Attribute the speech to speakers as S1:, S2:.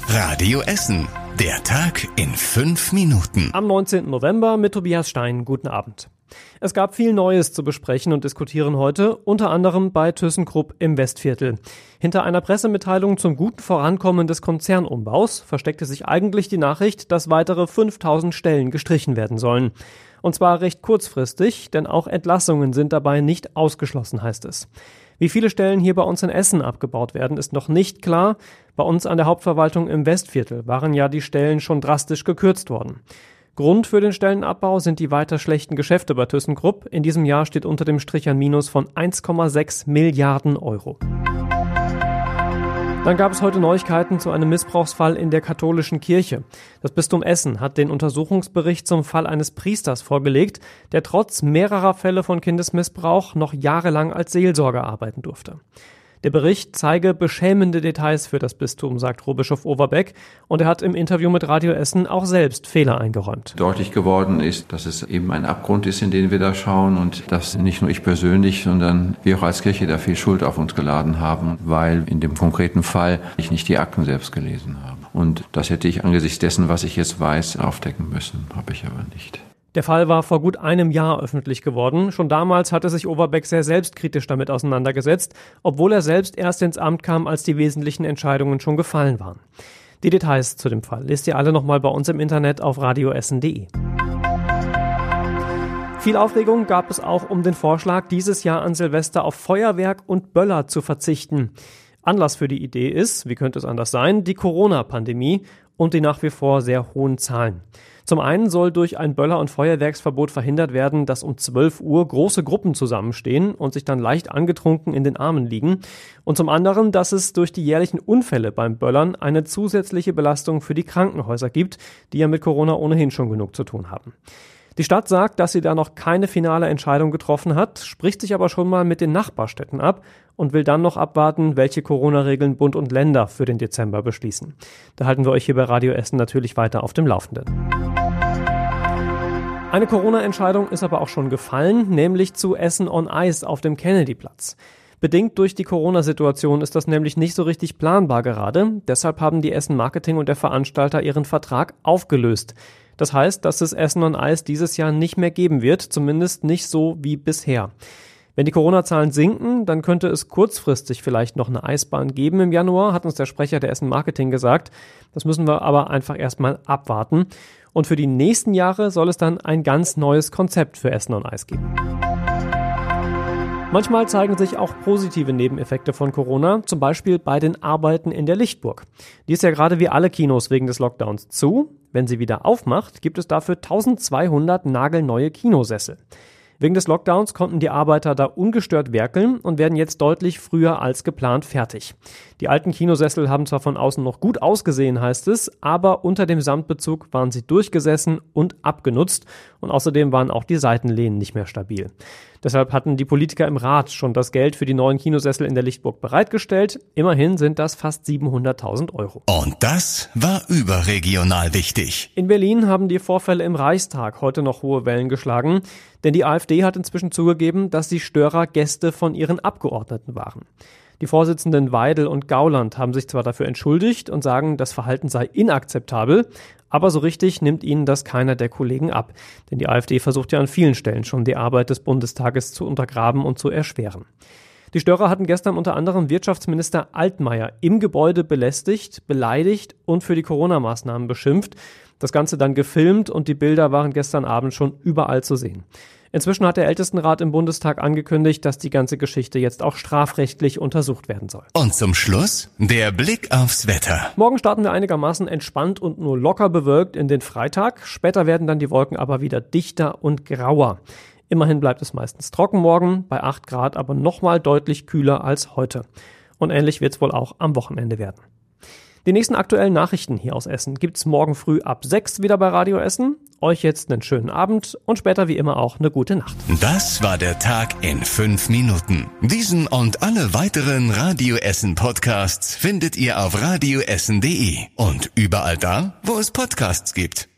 S1: Radio Essen. Der Tag in 5 Minuten.
S2: Am 19. November mit Tobias Stein. Guten Abend. Es gab viel Neues zu besprechen und diskutieren heute, unter anderem bei ThyssenKrupp im Westviertel. Hinter einer Pressemitteilung zum guten Vorankommen des Konzernumbaus versteckte sich eigentlich die Nachricht, dass weitere 5000 Stellen gestrichen werden sollen. Und zwar recht kurzfristig, denn auch Entlassungen sind dabei nicht ausgeschlossen, heißt es. Wie viele Stellen hier bei uns in Essen abgebaut werden, ist noch nicht klar. Bei uns an der Hauptverwaltung im Westviertel waren ja die Stellen schon drastisch gekürzt worden. Grund für den Stellenabbau sind die weiter schlechten Geschäfte bei ThyssenKrupp. In diesem Jahr steht unter dem Strich ein Minus von 1,6 Milliarden Euro. Dann gab es heute Neuigkeiten zu einem Missbrauchsfall in der katholischen Kirche. Das Bistum Essen hat den Untersuchungsbericht zum Fall eines Priesters vorgelegt, der trotz mehrerer Fälle von Kindesmissbrauch noch jahrelang als Seelsorger arbeiten durfte. Der Bericht zeige beschämende Details für das Bistum, sagt Robischof Overbeck, und er hat im Interview mit Radio Essen auch selbst Fehler eingeräumt.
S3: Deutlich geworden ist, dass es eben ein Abgrund ist, in den wir da schauen und dass nicht nur ich persönlich, sondern wir auch als Kirche da viel Schuld auf uns geladen haben, weil in dem konkreten Fall ich nicht die Akten selbst gelesen habe. Und das hätte ich angesichts dessen, was ich jetzt weiß, aufdecken müssen, habe ich aber nicht.
S2: Der Fall war vor gut einem Jahr öffentlich geworden. Schon damals hatte sich Overbeck sehr selbstkritisch damit auseinandergesetzt, obwohl er selbst erst ins Amt kam, als die wesentlichen Entscheidungen schon gefallen waren. Die Details zu dem Fall lest ihr alle nochmal bei uns im Internet auf radioessen.de. Viel Aufregung gab es auch um den Vorschlag, dieses Jahr an Silvester auf Feuerwerk und Böller zu verzichten. Anlass für die Idee ist, wie könnte es anders sein, die Corona-Pandemie und die nach wie vor sehr hohen Zahlen. Zum einen soll durch ein Böller- und Feuerwerksverbot verhindert werden, dass um 12 Uhr große Gruppen zusammenstehen und sich dann leicht angetrunken in den Armen liegen. Und zum anderen, dass es durch die jährlichen Unfälle beim Böllern eine zusätzliche Belastung für die Krankenhäuser gibt, die ja mit Corona ohnehin schon genug zu tun haben. Die Stadt sagt, dass sie da noch keine finale Entscheidung getroffen hat, spricht sich aber schon mal mit den Nachbarstädten ab und will dann noch abwarten, welche Corona-Regeln Bund und Länder für den Dezember beschließen. Da halten wir euch hier bei Radio Essen natürlich weiter auf dem Laufenden. Eine Corona-Entscheidung ist aber auch schon gefallen, nämlich zu Essen on Ice auf dem Kennedy-Platz. Bedingt durch die Corona-Situation ist das nämlich nicht so richtig planbar gerade. Deshalb haben die Essen Marketing und der Veranstalter ihren Vertrag aufgelöst. Das heißt, dass es Essen on Ice dieses Jahr nicht mehr geben wird, zumindest nicht so wie bisher. Wenn die Corona-Zahlen sinken, dann könnte es kurzfristig vielleicht noch eine Eisbahn geben im Januar, hat uns der Sprecher der Essen Marketing gesagt. Das müssen wir aber einfach erstmal abwarten. Und für die nächsten Jahre soll es dann ein ganz neues Konzept für Essen on Ice geben. Manchmal zeigen sich auch positive Nebeneffekte von Corona, zum Beispiel bei den Arbeiten in der Lichtburg. Die ist ja gerade wie alle Kinos wegen des Lockdowns zu. Wenn sie wieder aufmacht, gibt es dafür 1200 nagelneue Kinosessel. Wegen des Lockdowns konnten die Arbeiter da ungestört werkeln und werden jetzt deutlich früher als geplant fertig. Die alten Kinosessel haben zwar von außen noch gut ausgesehen, heißt es, aber unter dem Samtbezug waren sie durchgesessen und abgenutzt und außerdem waren auch die Seitenlehnen nicht mehr stabil. Deshalb hatten die Politiker im Rat schon das Geld für die neuen Kinosessel in der Lichtburg bereitgestellt. Immerhin sind das fast 700.000 Euro.
S1: Und das war überregional wichtig.
S2: In Berlin haben die Vorfälle im Reichstag heute noch hohe Wellen geschlagen, denn die AfD hat inzwischen zugegeben, dass die Störer Gäste von ihren Abgeordneten waren. Die Vorsitzenden Weidel und Gauland haben sich zwar dafür entschuldigt und sagen, das Verhalten sei inakzeptabel, aber so richtig nimmt ihnen das keiner der Kollegen ab. Denn die AfD versucht ja an vielen Stellen schon, die Arbeit des Bundestages zu untergraben und zu erschweren. Die Störer hatten gestern unter anderem Wirtschaftsminister Altmaier im Gebäude belästigt, beleidigt und für die Corona-Maßnahmen beschimpft. Das Ganze dann gefilmt und die Bilder waren gestern Abend schon überall zu sehen. Inzwischen hat der Ältestenrat im Bundestag angekündigt, dass die ganze Geschichte jetzt auch strafrechtlich untersucht werden soll.
S1: Und zum Schluss der Blick aufs Wetter.
S2: Morgen starten wir einigermaßen entspannt und nur locker bewölkt in den Freitag. Später werden dann die Wolken aber wieder dichter und grauer. Immerhin bleibt es meistens trocken morgen, bei 8 Grad aber nochmal deutlich kühler als heute. Und ähnlich wird es wohl auch am Wochenende werden. Die nächsten aktuellen Nachrichten hier aus Essen gibt's morgen früh ab 6 wieder bei Radio Essen. Euch jetzt einen schönen Abend und später wie immer auch eine gute Nacht.
S1: Das war der Tag in 5 Minuten. Diesen und alle weiteren Radio Essen Podcasts findet ihr auf radioessen.de und überall da, wo es Podcasts gibt.